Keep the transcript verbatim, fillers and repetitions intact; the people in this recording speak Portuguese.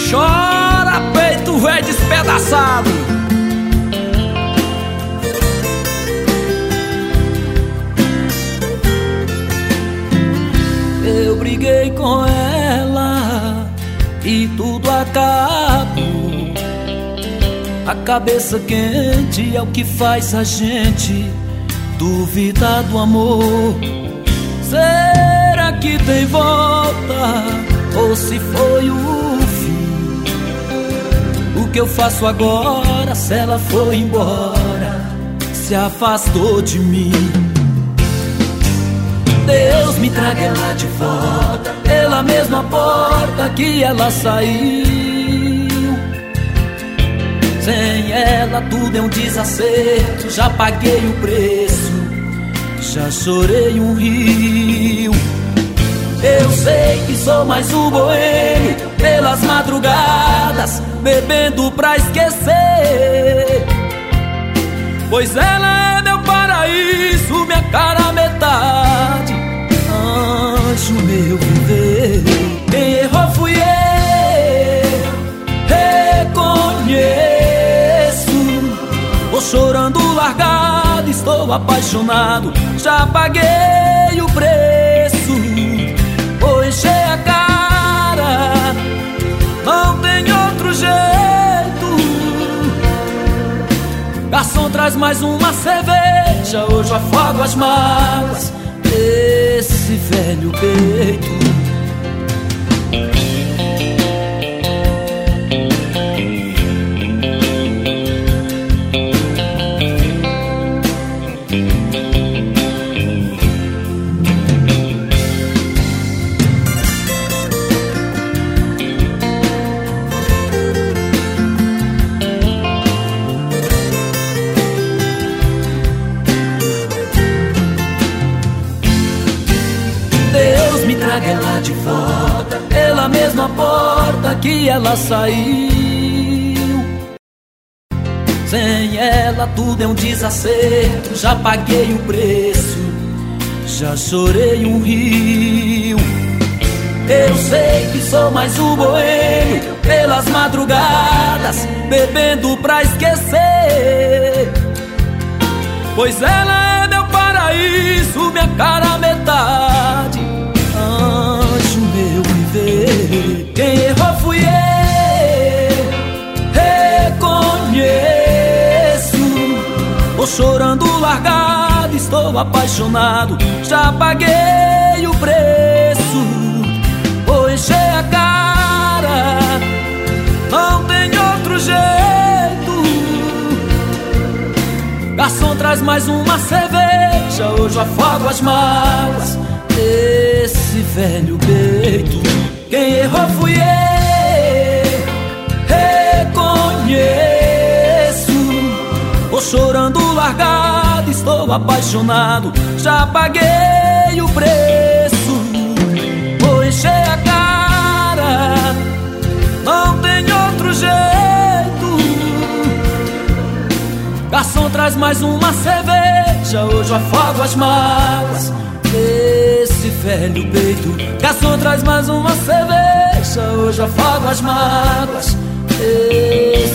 Chora, peito velho despedaçado. Eu briguei com ela e tudo acabou. A cabeça quente é o que faz a gente duvidar do amor. Será que tem volta ou se foi o fim? O que eu faço agora se ela foi embora, se afastou de mim? Deus me traga ela de volta pela mesma porta que ela saiu. Sem ela tudo é um desacerto, já paguei o preço, já chorei um rio. Eu sei que sou mais um boêmio pelas madrugadas, bebendo pra esquecer. Pois ela é meu paraíso, minha cara metade, anjo meu viver. Quem errou fui eu, reconheço. Vou chorando largado, estou apaixonado, já paguei o preço. Vou encher a cara, não tem outro jeito. Garçom, traz mais uma cerveja, hoje eu afogo as mágoas desse velho peito. Traga ela de volta pela mesma porta que ela saiu. Sem ela tudo é um desacerto, já paguei o preço, já chorei um rio. Eu sei que sou mais um boêmio pelas madrugadas, bebendo pra esquecer. Pois ela é meu paraíso, minha cara metade, anjo meu viver. Quem errou fui eu, reconheço. Vou chorando largado, estou apaixonado, já paguei o preço. Vou encher a cara, não tem outro jeito. Garçom, traz mais uma cerveja, hoje eu afogo as mágoas desse velho peito. Quem errou fui eu, reconheço. Vou chorando largado, estou apaixonado, já paguei o preço. Vou encher a cara, não tem outro jeito. Garçom, traz mais uma cerveja, hoje eu afogo as mágoas desse velho peito. Garçom, traz mais uma cerveja, hoje eu afogo as mágoas desse